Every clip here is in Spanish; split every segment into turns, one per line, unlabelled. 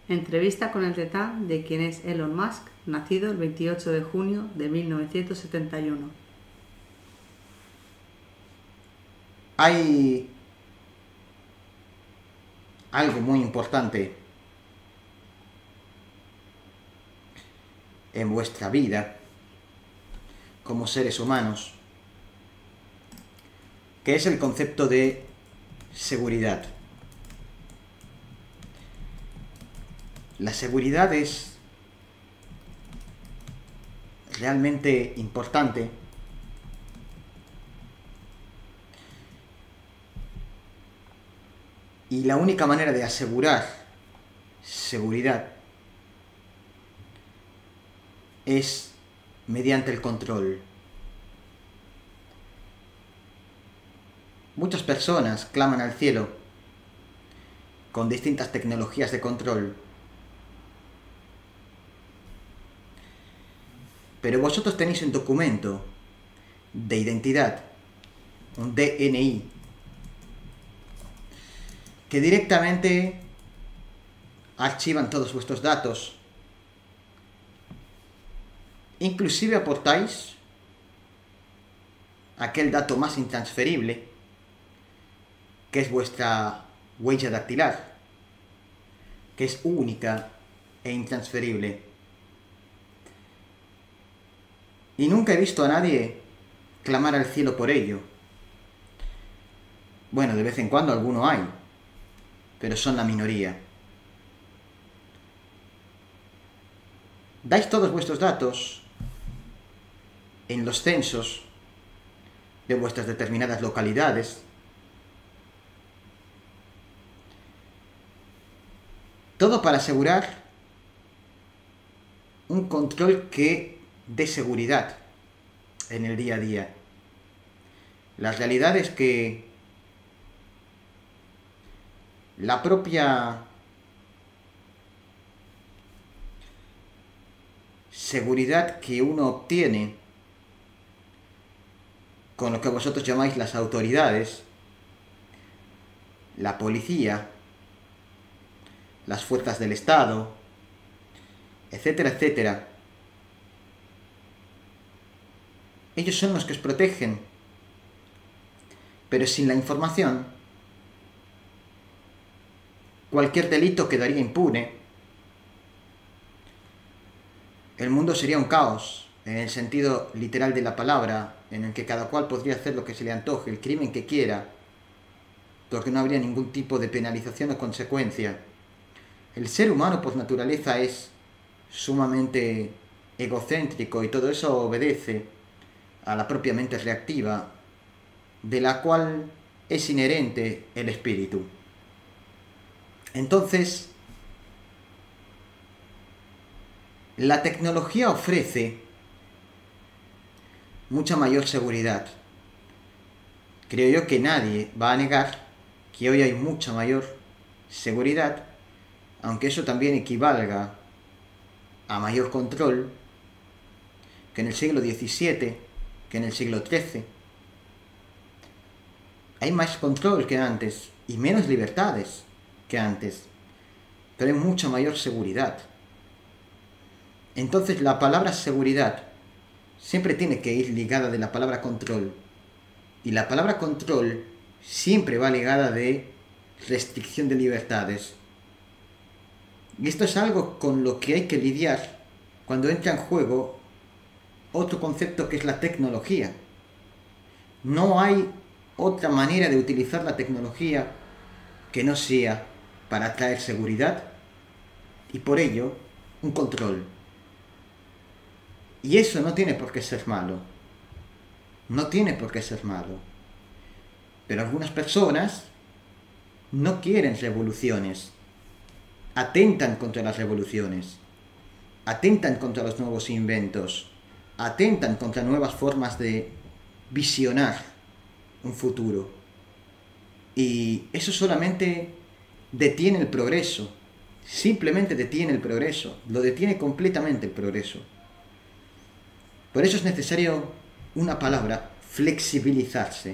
Entrevista con el Tetán de quien es Elon Musk, nacido el 28 de junio de 1971.
Hay algo muy importante en vuestra vida como seres humanos, que es el concepto de seguridad. La seguridad es realmente importante y la única manera de asegurar seguridad es mediante el control. Muchas personas claman al cielo con distintas tecnologías de control, pero vosotros tenéis un documento de identidad, un DNI, que directamente archivan todos vuestros datos. Inclusive aportáis aquel dato más intransferible, que es vuestra huella dactilar, que es única e intransferible. Y nunca he visto a nadie clamar al cielo por ello. Bueno, de vez en cuando alguno hay, pero son la minoría. Dais todos vuestros datos en los censos de vuestras determinadas localidades. Todo para asegurar un control que dé seguridad en el día a día. La realidad es que la propia seguridad que uno obtiene con lo que vosotros llamáis las autoridades, la policía, las fuerzas del Estado, etcétera, etcétera, ellos son los que os protegen, pero sin la información, cualquier delito quedaría impune. El mundo sería un caos, en el sentido literal de la palabra, en el que cada cual podría hacer lo que se le antoje, el crimen que quiera, porque no habría ningún tipo de penalización o consecuencia. El ser humano por naturaleza es sumamente egocéntrico y todo eso obedece a la propia mente reactiva, de la cual es inherente el espíritu. Entonces, la tecnología ofrece mucha mayor seguridad. Creo yo que nadie va a negar que hoy hay mucha mayor seguridad, aunque eso también equivalga a mayor control que en el siglo XVII, que en el siglo XIII. Hay más control que antes y menos libertades que antes, pero hay mucha mayor seguridad. Entonces la palabra seguridad siempre tiene que ir ligada de la palabra control, y la palabra control siempre va ligada de restricción de libertades. Y esto es algo con lo que hay que lidiar cuando entra en juego otro concepto que es la tecnología. No hay otra manera de utilizar la tecnología que no sea para traer seguridad y por ello un control. Y eso no tiene por qué ser malo. No tiene por qué ser malo. Pero algunas personas no quieren revoluciones. Atentan contra las revoluciones. Atentan contra los nuevos inventos. Atentan contra nuevas formas de visionar un futuro. Y eso solamente detiene el progreso. Simplemente detiene el progreso. Lo detiene completamente el progreso. Por eso es necesario una palabra: flexibilizarse.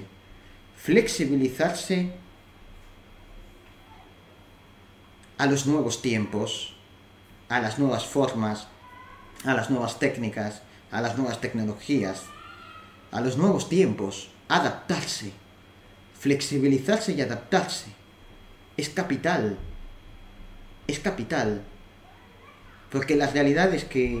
Flexibilizarse a los nuevos tiempos, a las nuevas formas, a las nuevas técnicas, a las nuevas tecnologías, a los nuevos tiempos, adaptarse, flexibilizarse y adaptarse. Es capital, porque la realidad es que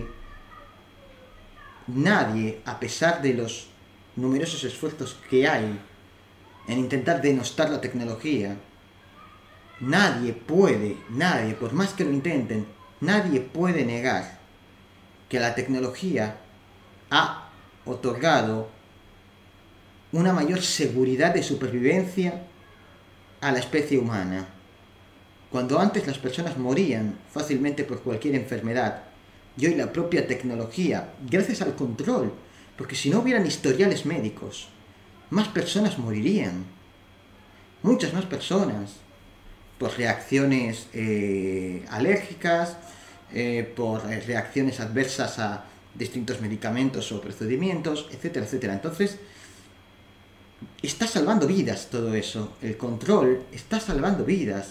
nadie, a pesar de los numerosos esfuerzos que hay en intentar denostar la tecnología, nadie, por más que lo intenten, nadie puede negar que la tecnología ha otorgado una mayor seguridad de supervivencia a la especie humana. Cuando antes las personas morían fácilmente por cualquier enfermedad, y hoy la propia tecnología, gracias al control, porque si no hubieran historiales médicos, más personas morirían. Muchas más personas. Por reacciones alérgicas, por reacciones adversas a distintos medicamentos o procedimientos, etcétera, etcétera. Entonces, está salvando vidas todo eso. El control está salvando vidas.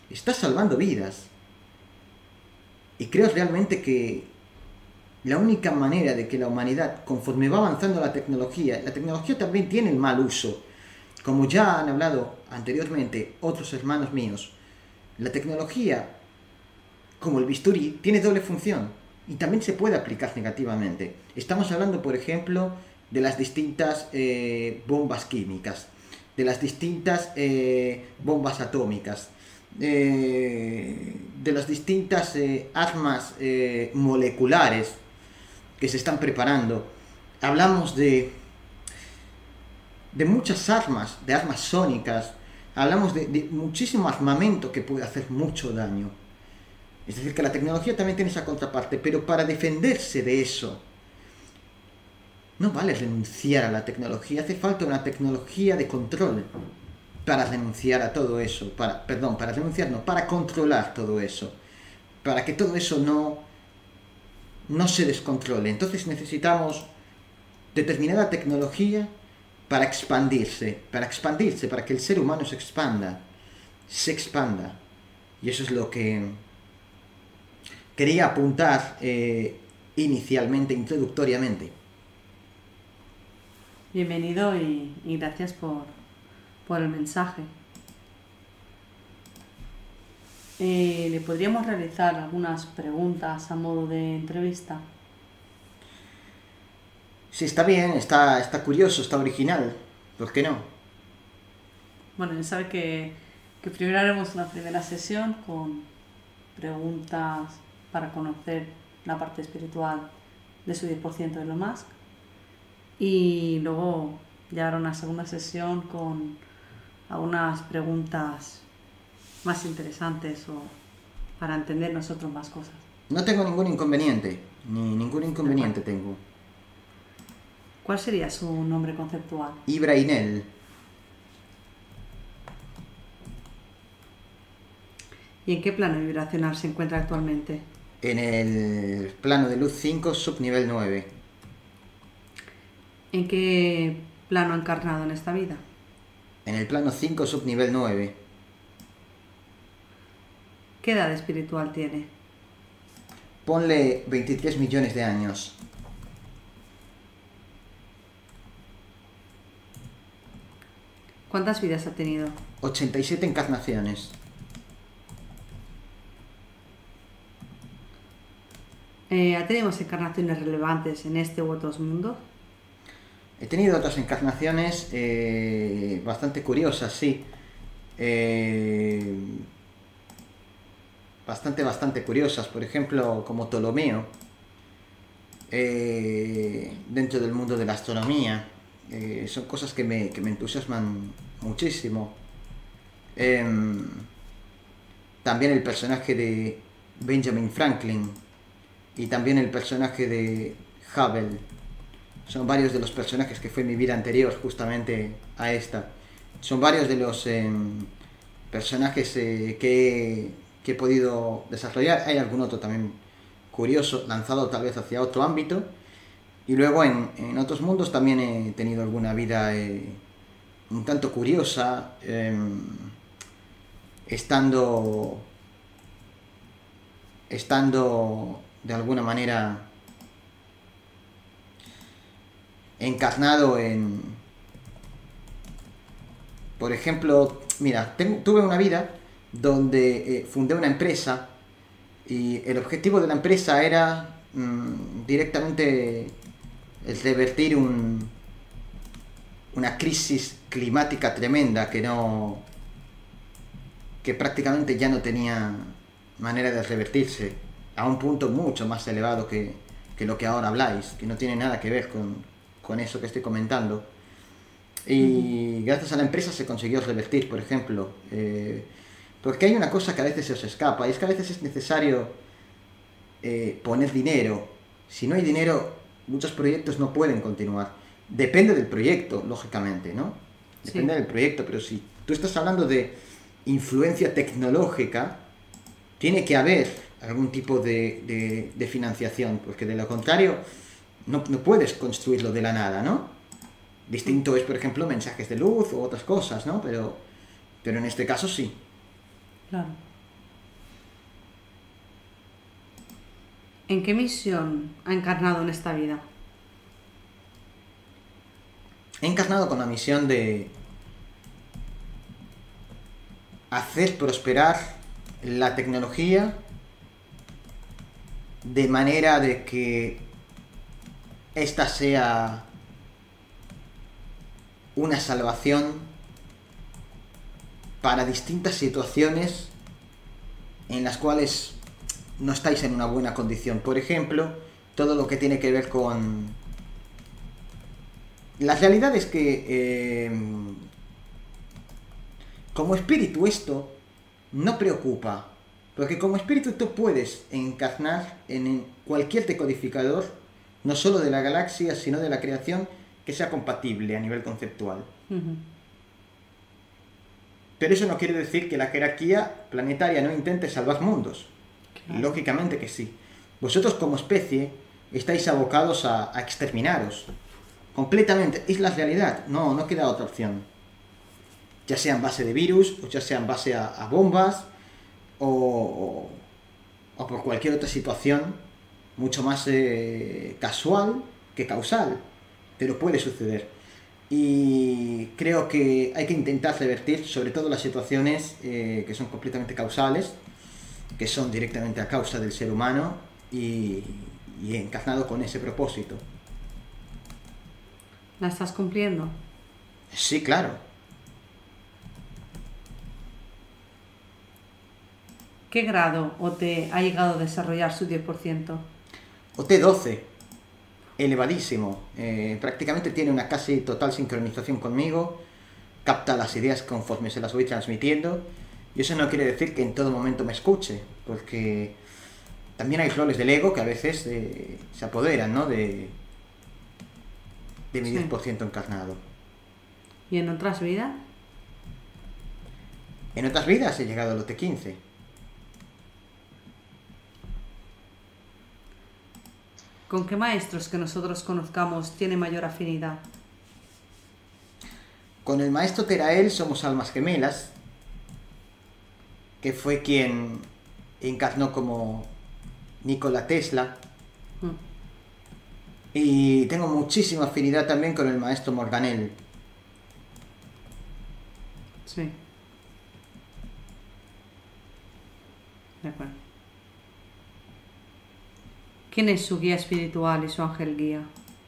Y creo realmente que la única manera de que la humanidad, conforme va avanzando la tecnología también tiene el mal uso. Como ya han hablado anteriormente otros hermanos míos, la tecnología, como el bisturí, tiene doble función y también se puede aplicar negativamente. Estamos hablando, por ejemplo, de las distintas bombas químicas, de las distintas bombas atómicas, de las distintas armas moleculares que se están preparando. Hablamos de muchas armas, de armas sónicas, hablamos de muchísimo armamento que puede hacer mucho daño. Es decir, que la tecnología también tiene esa contraparte, pero para defenderse de eso, no vale renunciar a la tecnología, hace falta una tecnología de control para renunciar a todo eso, para controlar todo eso, para que todo eso no se descontrole. Entonces necesitamos determinada tecnología para expandirse, para que el ser humano se expanda. Y eso es lo que quería apuntar introductoriamente.
Bienvenido y gracias por el mensaje. ¿Le podríamos realizar algunas preguntas a modo de entrevista?
Sí, está bien, está curioso, está original. ¿Por qué no?
Bueno, ya sabe que primero haremos una primera sesión con preguntas para conocer la parte espiritual de su 10% de Elon Musk. Y luego ya hará una segunda sesión con algunas preguntas más interesantes o para entender nosotros más cosas.
No tengo ningún inconveniente, tengo.
¿Cuál sería su nombre conceptual?
Ibrainel.
¿Y en qué plano vibracional se encuentra actualmente?
En el plano de luz 5, subnivel 9.
¿En qué plano ha encarnado en esta vida?
En el plano 5, subnivel 9.
¿Qué edad espiritual tiene?
Ponle 23 millones de años.
¿Cuántas vidas ha tenido?
87 encarnaciones.
¿Ha tenido más encarnaciones relevantes en este u otros mundos?
He tenido otras encarnaciones bastante curiosas, sí. Bastante curiosas. Por ejemplo, como Ptolomeo, dentro del mundo de la astronomía. Son cosas que me entusiasman muchísimo. También el personaje de Benjamin Franklin y también el personaje de Hubble. Son varios de los personajes que fue mi vida anterior justamente a esta. Son varios de los personajes que he podido desarrollar. Hay algún otro también curioso, lanzado tal vez hacia otro ámbito. Y luego en otros mundos también he tenido alguna vida un tanto curiosa, estando estando de alguna manera encarnado en... Por ejemplo, mira, tuve una vida donde fundé una empresa y el objetivo de la empresa era directamente revertir una crisis climática tremenda que prácticamente ya no tenía manera de revertirse a un punto mucho más elevado que lo que ahora habláis, que no tiene nada que ver con eso que estoy comentando. Y gracias a la empresa se consiguió revertir, por ejemplo, porque hay una cosa que a veces se os escapa, y es que a veces es necesario poner dinero. Si no hay dinero, muchos proyectos no pueden continuar. Depende del proyecto, lógicamente, ¿no? Depende del proyecto, pero si tú estás hablando de influencia tecnológica, tiene que haber algún tipo de financiación, porque de lo contrario no puedes construirlo de la nada, ¿no? Distinto es, por ejemplo, mensajes de luz o otras cosas, ¿no? Pero en este caso sí.
Claro. ¿En qué misión ha encarnado en esta vida?
He encarnado con la misión de hacer prosperar la tecnología de manera de que esta sea una salvación para distintas situaciones en las cuales no estáis en una buena condición. Por ejemplo, todo lo que tiene que ver con... La realidad es que como espíritu esto no preocupa, porque como espíritu tú puedes encarnar en cualquier decodificador, no solo de la galaxia, sino de la creación, que sea compatible a nivel conceptual. Pero eso no quiere decir que la jerarquía planetaria no intente salvar mundos. Claro. Lógicamente que sí. Vosotros como especie estáis abocados a exterminaros. Completamente. Es la realidad. No queda otra opción. Ya sea en base de virus, o ya sea en base a bombas, o por cualquier otra situación mucho más casual que causal. Pero puede suceder. Y creo que hay que intentar revertir sobre todo las situaciones que son completamente causales, que son directamente a causa del ser humano y encarnado con ese propósito.
¿La estás cumpliendo?
Sí, claro.
¿Qué grado OT ha llegado a desarrollar su 10%?
OT 12. Elevadísimo, prácticamente tiene una casi total sincronización conmigo, capta las ideas conforme se las voy transmitiendo, y eso no quiere decir que en todo momento me escuche, porque también hay roles del ego que a veces se apoderan, ¿no? de mi 10% encarnado.
¿Y en otras vidas?
En otras vidas he llegado al OT 15.
¿Con qué maestros que nosotros conozcamos tiene mayor afinidad?
Con el maestro Terael somos almas gemelas, que fue quien encarnó como Nikola Tesla. Y tengo muchísima afinidad también con el maestro Morganell.
Sí. De acuerdo. ¿Quién es su guía espiritual y su ángel guía?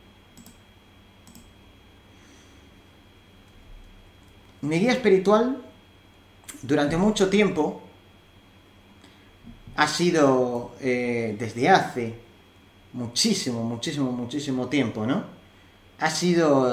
Mi guía espiritual, durante mucho tiempo, ha sido, desde hace muchísimo tiempo, ¿no? Ha sido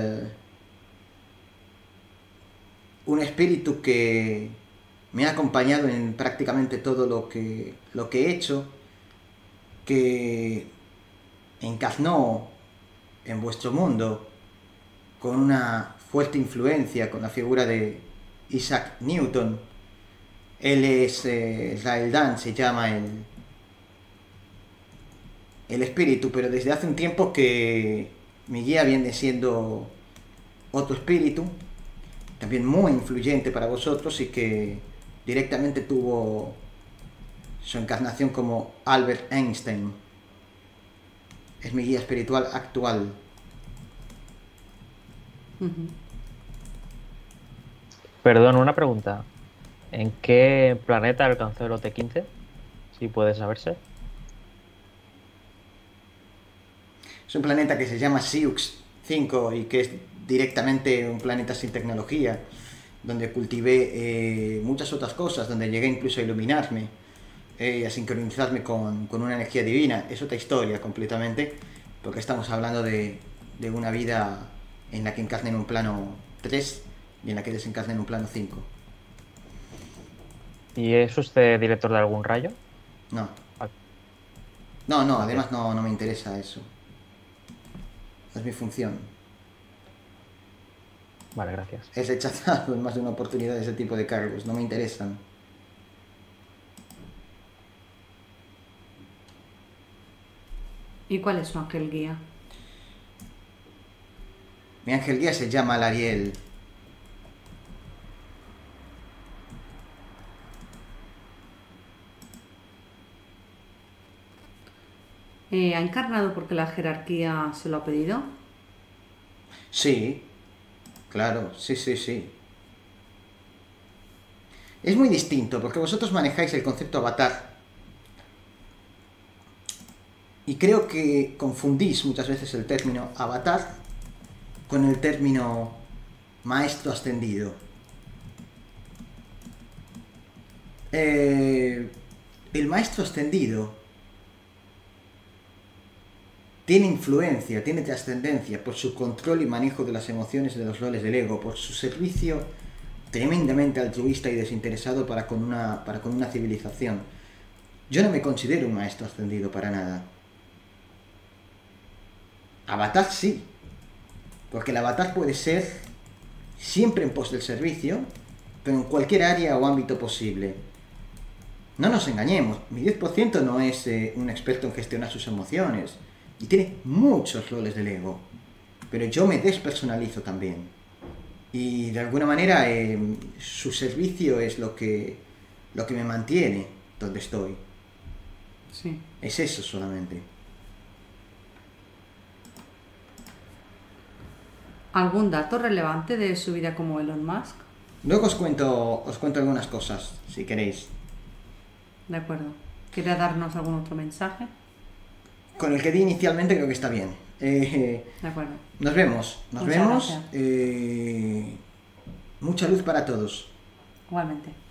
un espíritu que me ha acompañado en prácticamente todo lo que he hecho, que encarnó en vuestro mundo con una fuerte influencia con la figura de Isaac Newton. Él es Raeldan, se llama el espíritu, pero desde hace un tiempo que mi guía viene siendo otro espíritu, también muy influyente para vosotros y que directamente tuvo su encarnación como Albert Einstein. Es mi guía espiritual actual.
Perdón, una pregunta. ¿En qué planeta alcanzó el OT-15? Si puede saberse.
Es un planeta que se llama Siux 5 y que es directamente un planeta sin tecnología, donde cultivé muchas otras cosas, donde llegué incluso a iluminarme, a sincronizarme con una energía divina. Es otra historia completamente, porque estamos hablando de una vida en la que encarna en un plano 3 y en la que desencarna en un plano 5.
¿Y es usted director de algún rayo?
No.
Vale.
No, además no me interesa eso. No es mi función.
Vale, gracias.
He rechazado en más de una oportunidad ese tipo de cargos, no me interesan.
¿Y cuál es su ángel guía?
Mi ángel guía se llama Lariel.
¿Ha encarnado porque la jerarquía se lo ha pedido?
Sí, claro, sí. Es muy distinto porque vosotros manejáis el concepto avatar. Y creo que confundís muchas veces el término avatar con el término maestro ascendido. El maestro ascendido tiene influencia, tiene trascendencia por su control y manejo de las emociones y de los roles del ego, por su servicio tremendamente altruista y desinteresado para con una civilización. Yo no me considero un maestro ascendido para nada. Avatar sí, porque el avatar puede ser siempre en pos del servicio, pero en cualquier área o ámbito posible. No nos engañemos, mi 10% no es un experto en gestionar sus emociones, y tiene muchos roles del ego, pero yo me despersonalizo también. Y de alguna manera su servicio es lo que me mantiene donde estoy.
Sí.
Es eso solamente.
¿Algún dato relevante de su vida como Elon Musk?
Luego os cuento algunas cosas, si queréis.
De acuerdo. ¿Quiere darnos algún otro mensaje?
Con el que di inicialmente creo que está bien.
De acuerdo.
Nos vemos.
Muchas gracias.
Mucha luz para todos.
Igualmente.